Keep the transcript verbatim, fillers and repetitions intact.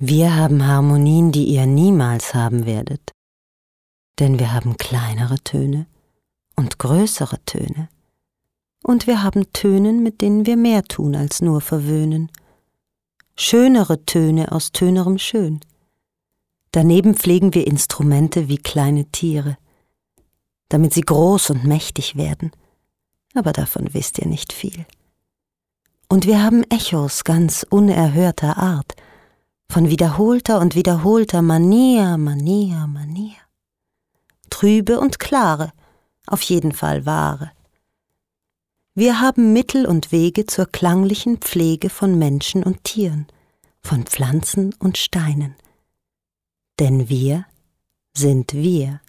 Wir haben Harmonien, die ihr niemals haben werdet, denn wir haben kleinere Töne und größere Töne, und wir haben Töne, mit denen wir mehr tun als nur verwöhnen, schönere Töne aus tönerem Schön. Daneben pflegen wir Instrumente wie kleine Tiere, damit sie groß und mächtig werden, aber davon wisst ihr nicht viel. Und wir haben Echos ganz unerhörter Art, von wiederholter und wiederholter Manier, Manier, Manier. Trübe und klare, auf jeden Fall wahre. Wir haben Mittel und Wege zur klanglichen Pflege von Menschen und Tieren, von Pflanzen und Steinen. Denn wir sind wir.